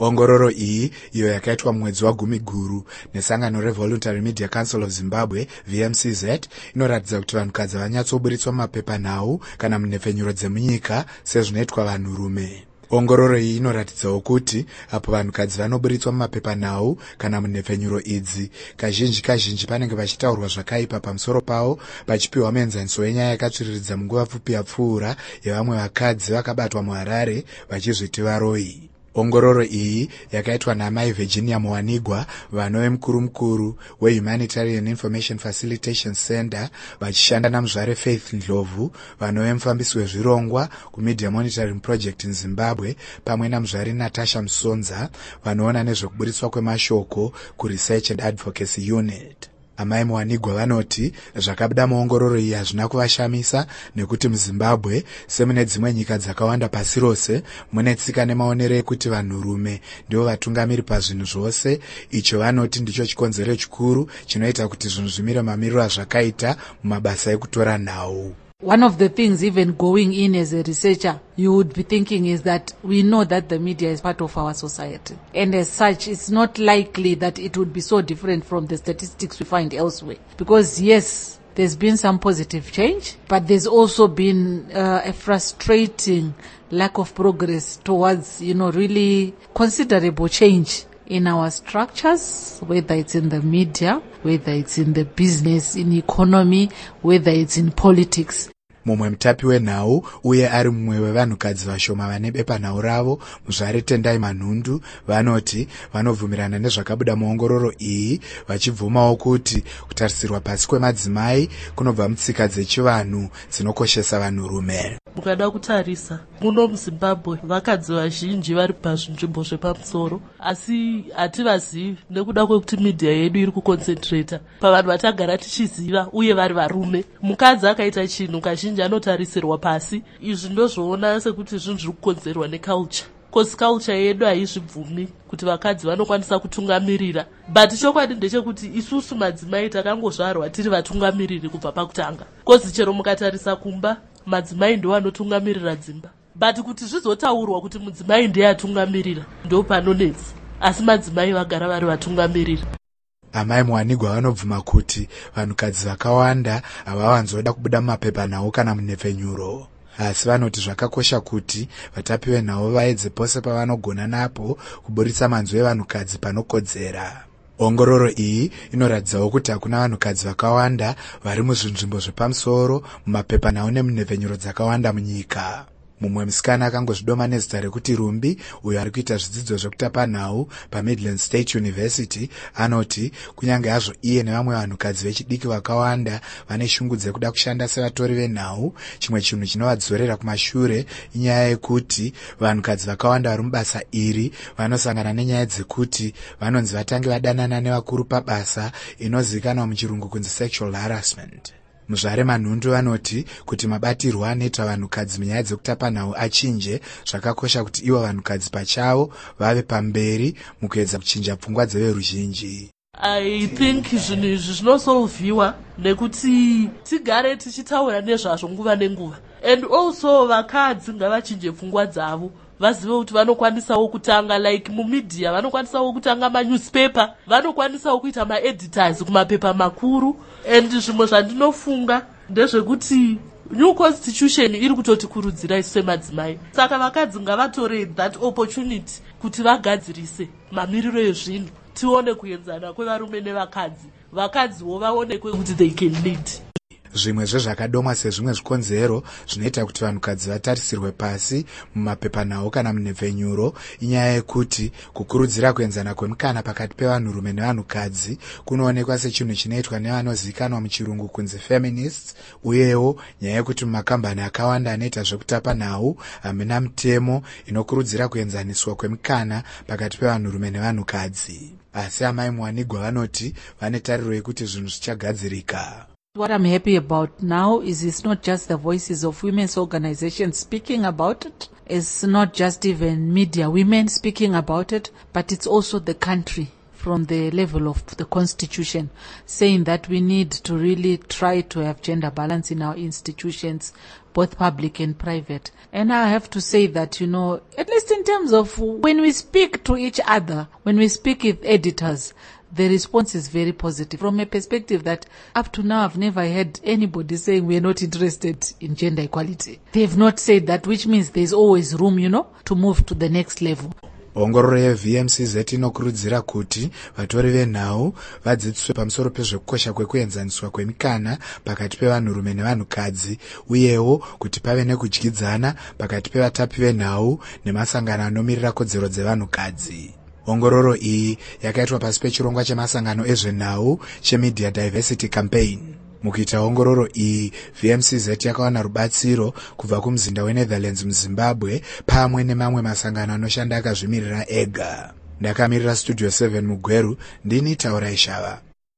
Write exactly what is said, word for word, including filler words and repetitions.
Ongororo iyi iyo yakaitwa mwedzi waGumiguru nesangano reVoluntary Media Council of Zimbabwe V M C Z inoratidza kuti vanhukadzi vanyatsoburitswa mumapepanhau kana munhepfenyuro dzemunyika sezvinoitwa vanhurume. Ongororo iyi inoratidzawo kuti apo vanhukadzi vanoburitswa mumapepanhau kana munhepfenyuro idzi, kazhinji kazhinji panenge pachitaurwa zvakaipa pamusoro pavo, pachipiwa muenzaniso wenyaya yakatsviriridza munguva pfupi yapfuura yevamwe vakadzi vakabatwa muHarare vachizviti varoyi. Ongororo iyi yakaitwa naMai Virginia Muwanigwa, vanove mukuru mukuru weHumanitarian Information Facilitation Center, vachishanda naMuzvare Faith Ndlovu, vanove mufambisi wezvirongwa kuMedia Monitoring Project in Zimbabwe, pamwe naMuzvare Natasha Musonza, vanoona nezvekuburitswa kwemashoko kuResearch and Advocacy Unit. Amai Muwanigwa vanoti zvakabuda muongororo iyi hazvina kuvashamisa nekuti muZimbabwe semune dzimwe nyika dzakawanda pasi rose mune tsika nemaonero ekuti vanhurume ndivo vatungamiri pazvinhu zvose. Icho vanoti ndicho chikonzero chikuru chinoita kuti zvinhu zvimire mamiriro azvakaita mumabasa ekutora nhau. One of the things, even going in as a researcher, you would be thinking is that we know that the media is part of our society. And as such, it's not likely that it would be so different from the statistics we find elsewhere. Because yes, there's been some positive change, but there's also been uh, a frustrating lack of progress towards, you know, really considerable change in our structures, whether it's in the media, whether it's in the business, in economy, whether it's in politics. Mumwe mutapi wenhau uye ari mumwe wevanhukadzi vashoma vane bepanhau ravo, Muzvare Tendai Manhundu, vanoti vanovhumirana nezvakabuda muongororo iyi, vachibvumawo kuti kutarisirwa pasi kwemadzimai kunobva mutsika dzechivanhu dzinokoshesa vanhurume. Mukada kutarisa muno muZimbabwe vakadzi vazhinji vari pazvinzvimbo zvepamusoro, asi hativazivi nekuda kwekuti media yedu iri kuconcentrata pavanhu vatagara tichiziva uye vari varume. Mukadzi akaita chinhu kazhinji anotarisirwa pasi. Izvi ndozvoona sekuti zvinhu zviri kukonzerwa neculture. Cause culture yedu haizvibvumi kuti vakadzi vanokwanisa kutungamirira. But chokwadi ndechekuti isusu madzimai takangozvarwa tiri vatungamiriri kubva pakutanga. Cause chero mukatarisa kumba, madzimai ndiwo anotungamirira dzimba. But kuti zvizotaurwa kuti mudzimai ndiye atungamirira, ndo panonetsa. Asi madzimai vagara vari vatungamiriri. Amai Muwanigwa vanobvuma kuti vanhukadzi vakawanda havawanzoda kubuda mumapepanhau kana munhepfenyuro. Asi vanoti zvakakosha kuti vatapi venhau vaedze pose pavanogona napo kuburitsa manzwi evanhukadzi panokodzera. Ongororo iyi inoratidzawo kuti hakuna vanhukadzi vakawanda vari muzvinzvimbo zvepamusoro mumapepanhau nemunhepfenyuro dzakawanda munyika. Mumwe musikana akangozvidoma nezita rekuti Rumbi, uyo ari kuita zvidzidzo zvekutapa nhau paMidland State University, anoti kunyange hazvo iye nevamwe vanhukadzi vechidiki vakawanda vane shungu dzekuda kushanda sevatori venhau, chimwe chinhu chinovadzorera kumashure inyaya yekuti vanhukadzi vakawanda vari mubasa iri vanosangana nenyaya dzekuti vanonzi vatange vadanana nevakuru pabasa, inozivikanwa muchirungu kunzi sexual harassment. Muzvare Manhundu vanoti kuti mabatirwo anoita vanhukadzi munyaya dzekutapa nhau achinje, zvakakosha kuti ivo vanhukadzi pachavo vave pamberi mukuedza kuchinja pfungwa dzeveruzhinji. I think zvinhu izvi zvinosolviwa nekuti tigare tichitaura nezvazvo nguva nenguva. And also vakadzi ngavachinje pfungwa dzavo, vazive kuti vanokwanisawo kutanga, like mumedia vanokwanisawo kutanga manewspaper, vanokwanisawo kuita maeditors kumapepa makuru. And zvimwe zvandinofunga ndezvekuti new constitution iri kutotikurudzira isu semadzimai. Saka vakadzi ngavatore that opportunity kuti vagadzirise mamiriro ezvinhu, tione kuenzana kwevarume nevakadzi, vakadziwo vaonekwe kuti they can lead. Zvimwe zvezvakadomwa sezvimwe zvikonzero zvinoita kuti vanhukadzi vatarisirwe pasi mumapepanhau kana munhepfenyuro inyaya yekuti kukurudzira kuenzana kwemukana pakati pevanhurume nevanhukadzi kunoonekwa sechinhu chinoitwa nevanozivikanwa muchirungu kunzi feminists, uyewo nyaya yekuti mumakambani akawanda anoita zvekutapa nhau hamuna mitemo inokurudzira kuenzaniswa kwemukana pakati pevanhurume nevanhukadzi. Asi Amai Muwanigwa vanoti vane tariro yekuti zvinhu zvichagadzirika. What I'm happy about now is it's not just the voices of women's organizations speaking about it. It's not just even media women speaking about it, but it's also the country from the level of the constitution saying that we need to really try to have gender balance in our institutions. both public and private. And I have to say that, you know, at least in terms of when we speak to each other, when we speak with editors, the response is very positive from a perspective that up to now I've never heard anybody saying we're not interested in gender equality. They've not said that, which means there's always room, you know, to move to the next level. ongororo yeV M C Z inokurudzira kuti vatori venhau vadzidziswe pamusoro pezvekukosha kwekuenzaniswa kwemikana pakati pevanhurume nevanhukadzi, uyewo kuti pave nekudyidzana pakati pevatapi venhau nemasangano anomirira kodzero dzevanhukadzi. Ongororo iyi yakaitwa pasi pechirongwa chemasangano ezvenhau cheMedia Diversity Campaign. Mukuita ongororo iyi, V M C Z yakawana rubatsiro kubva kumzinda weNetherlands muZimbabwe pamwe nemamwe masangano anoshanda akazvimirira ega. Ndakamirira Studio seven Mugweru, ndini Taura Ishava.